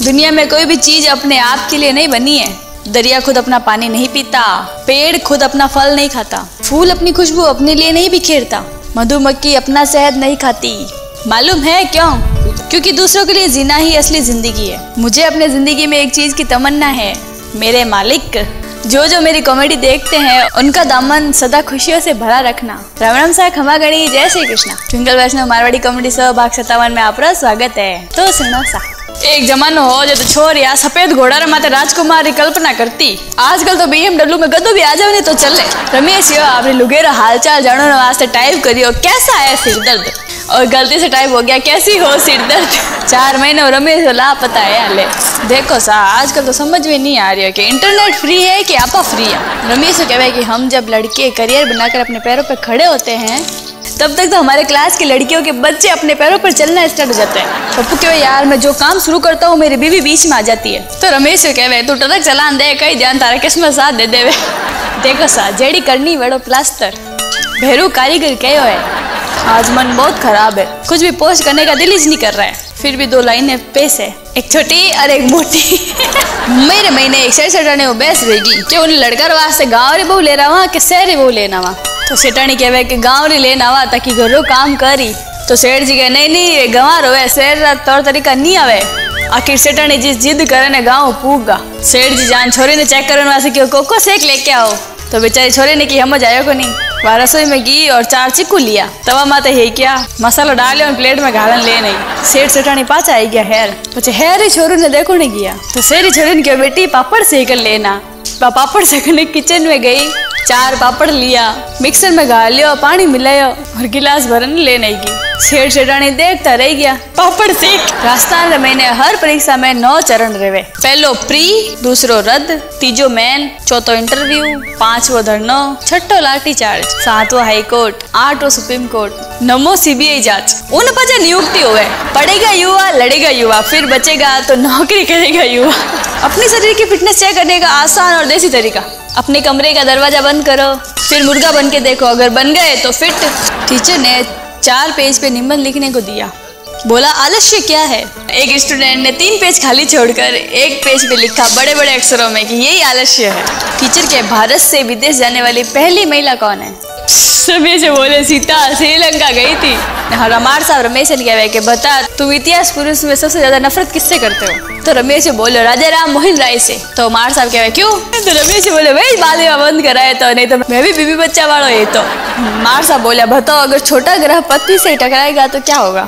दुनिया में कोई भी चीज अपने आप के लिए नहीं बनी है। दरिया खुद अपना पानी नहीं पीता, पेड़ खुद अपना फल नहीं खाता, फूल अपनी खुशबू अपने लिए नहीं बिखेरता, मधुमक्खी अपना शहद नहीं खाती। मालूम है क्यों? क्योंकि दूसरों के लिए जीना ही असली जिंदगी है। मुझे अपने जिंदगी में एक चीज की तमन्ना है, मेरे मालिक जो जो मेरी कॉमेडी देखते हैं उनका दामन सदा खुशियों से भरा रखना। राम सा खमा गणी, जय Shri Krishna. Twinkle Vaishnav Marwari comedy show भाग 57 में आपका स्वागत है। तो सुनो सा, एक जमानो हो जो तो छोरिया सफेद घोड़ा रे माते राजकुमारी कल्पना करती। आजकल तो BMW में गधो भी आ जाओ नहीं तो चले। रमेश यो आपने लुगेरा हालचाल जानने वास्ते टाइप करियो कैसा है सिर दर्द, और गलती से टाइप हो गया कैसी हो सिर दर्द। 4 महीने रमेश लापता है हाले। देखो सा, आजकल तो समझ में नहीं आ रही है कि इंटरनेट फ्री है कि आपा फ्री है। रमेश तो कहवे कि हम जब लड़के करियर बनाकर अपने पैरों पर खड़े होते हैं तब तक तो हमारे क्लास की लड़कियों के बच्चे अपने पैरों पर चलना स्टार्ट हो जाते हैं। पप्पू कहे यार मैं जो काम शुरू करता हूँ मेरी बीवी बीच में आ जाती है। तो रमेश कहे तू ट्रक चलान दे, कई ध्यान तारा किस्मत साथ दे देवे। देखो सा, जेडी करनी वेड़ो प्लास्टर, भेरू कारीगर कहो है। आज मन बहुत खराब है, कुछ भी पोस्ट करने का दिल ही नहीं कर रहा है। फिर भी 2 लाइनें पेश है, एक छोटी और एक मोटी। मेरे महीने एक सेठाने वो बेस रहेगी कि उन लड़का वास्ते गाँव री बहू ले रहा वहाँ के शहरी बहू लेना वहाँ। तो सेठानी कहवे कि गाँव री लेना आवा ताकि घरों काम करी। तो सेठ जी कहे नहीं गंवार होवे, शहर तौर तरीका नहीं आवे। आखिर सेठानी जिस जिद करे ने गाँव पूगा। सेठ जी जान छोरी ने चेक करने वास्ते क्यों कोको सेक लेके आओ। तो बेचारी छोरी ने की समझ आयो को नहीं। वह रसोई में घी और 4 चिक्कू लिया, तवा माते है क्या मसाला डाले और प्लेट में घालन ले नहीं। सेठ सेठानी पाचा आई गया हेर, पचे हेर ही छोरू ने देखो नहीं गया। तो शेरी छोरी ने कहा बेटी पापड़ सेक लेना। पापड़ सेकने किचन में गई, 4 पापड़ लिया, मिक्सर में गाल लियो, पानी मिलायो और गिलास भरन ले नहीं की। सेठ सेठानी देखता रह गया पापड़ सेक। राजस्थान रे महीने हर परीक्षा में 9 चरण रहे। पहलो प्री, दूसरो रद्द, तीजो मेन, चौथो इंटरव्यू, 5वो धरनो, 6ठो लाठी चार्ज, 7वो हाई कोर्ट, 8वो सुप्रीम कोर्ट, 9वो CBI जांच। उन पचे नियुक्ति हुए। पढ़ेगा युवा, लड़ेगा युवा, फिर बचेगा तो नौकरी करेगा युवा। अपने शरीर की फिटनेस चेक करने का आसान और देसी तरीका, अपने कमरे का दरवाजा बंद करो, फिर मुर्गा बन के देखो, अगर बन गए तो फिट। टीचर ने 4 पेज पे निबंध लिखने को दिया, बोला आलस्य क्या है। एक स्टूडेंट ने 3 पेज खाली छोड़कर 1 पेज पे लिखा बड़े बड़े अक्षरों में कि यही आलस्य है। टीचर के भारत से विदेश जाने वाली पहली महिला कौन है? रमेश बोले सीता, श्रीलंका गई थी। हमार साहब रमेश ने कहा कि बता तुम इतिहास पुरुष में सबसे ज्यादा नफरत किससे करते हो? तो रमेश बोले राजा राम मोहन राय से। तो मार साहब कहे क्यों? तो रमेश बोले वही बालिका बंद कराए तो, नहीं तो मैं भी बीबी बच्चा वाला है। तो मार साहब बोले बताओ अगर छोटा ग्रह पृथ्वी से टकराएगा तो क्या होगा?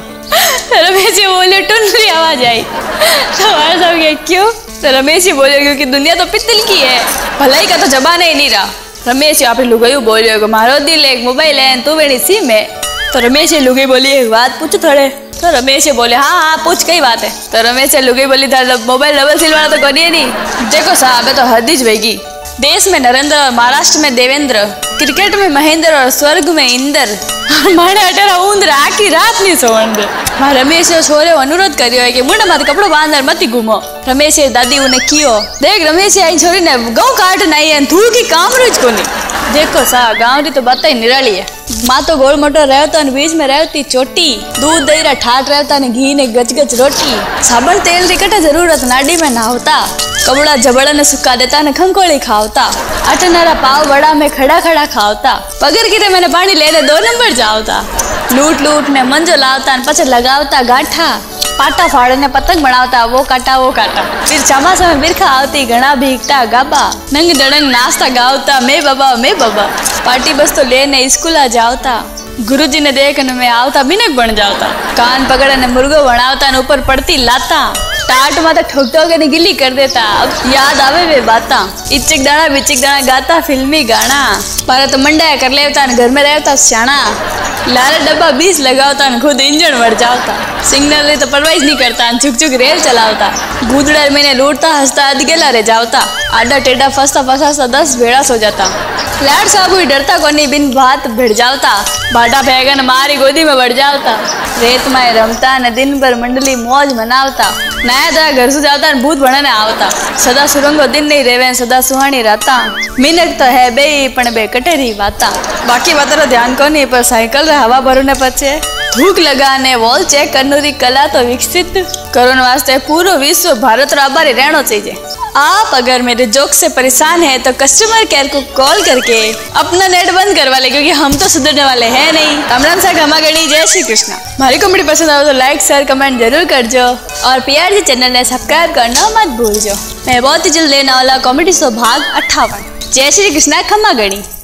रमेश बोले टुनरी आवाज आई। तो मार साहब कहे क्यों? तो रमेश बोले क्योंकि दुनिया तो पित्तल की है, भलाई का तो जमाना ही नहीं रहा। रमेश आप लुगाई बोलियो मारो दिल एक मोबाइल है तू बेड़ी सिम है। तो रमेश लुगाई बोली एक बात पूछ थोड़े। तो रमेश बोले हाँ पूछ कई बात है। तो रमेश लुगाई बोली मोबाइल डबल सिल वाला तो करिए नहीं। देखो साहब तो हद ही जाएगी। देश में नरेंद्र और महाराष्ट्र में देवेंद्र, क्रिकेट में महेंद्र और स्वर्ग में इंद्र, मारे अटेरा ऊंदर आखी रात नहीं सोवंद। मां रमेश छोरे अनुरोध करियो है कि मुंडा माथे कपड़ो बांधर मती घूमो। रमेश दादी उन्हें कियो देख रमेश आई छोरी ने गौ काट नहीं है थू की काम रोज कोनी। देखो सा गांव री तो बात ही निराली है। माँ तो गोल मोटो रहता और बीच में रहती चोटी, दूध दही रा ठाट रहता ने घी ने गच गच रोटी, साबुन तेल री कटे जरूरत नाडी में नहावता, कपड़ा जबड़ा ने सुखा देता ने खंकोली खावता, अटनारा पाव बड़ा में खड़ा खड़ा खावता, पगर गिरे मैंने पानी लेने 2 नंबर जावता, लूट लूट ने मंजो लावता पचे लगावता गाठा, पाटा फाड़े ने पतंग बनावता वो काटा। फिर चमासा में बिरखा आवती घना भीगता गाबा, नंग दड़ंग नाश्ता गावता मैं बाबा, पार्टी बस तो लेने स्कूल आ जावता, गुरुजी ने देखने में आवता बिनक बन जावता, कान पकड़े ने मुर्गो बनावता ने ऊपर पड़ती लाता, टाट माता ठोक ठोक ने गिल्ली कर देता। अब याद आवे वे बाता, इचक दाना बिचक दाना गाता फिल्मी गाना, पर तो मंडा कर लेवता घर में रहता स्याणा, लारे डब्बा 20 लगावता खुद इंजन मर जावता, सिग्नल तो परवाइज नहीं करता चुक चुक रेल चलावता, गुदड़ा मैंने लूटता हंसता अधगेला रे जावता, आडा टेढ़ा फंसता फंसाता 10 भेड़ा सो जाता, लाड साहब डरता कोनी बिन भात भिड़ जावता, भाटा बैगन मारी गोदी में बढ़ जावता, रेत में रमता ने दिन भर मंडली मौज मनावता, नया तरह घर से जाता भूत भणने आवता, सदा सुरंगो दिन नहीं रेवे सदा सुहानी राता, मिनट तो है बे पण बे कटेरी बाता। बाकी बात ध्यान को नहीं पर साइकिल रे हवा भरने पछे भूख लगाने वॉल चेक करने री कला तो विकसित करोन वास्ते पूरा विश्व भारत रो आभारी रहना चाहिए। आप अगर मेरे जोक से परेशान हैं तो कस्टमर केयर को कॉल करके अपना नेट बंद करवा ले, क्योंकि हम तो सुधरने वाले हैं नहीं। राम सा घमा गणी, जय श्री कृष्ण। हमारी कॉमेडी पसंद आवे तो लाइक शेयर कमेंट जरूर करजो और PRG चैनल ने सब्सक्राइब करना मत भूलजो। मैं बहुत ही जल्द लेने वाला कॉमेडी शो भाग 58। जय श्री कृष्ण, खमा गणी।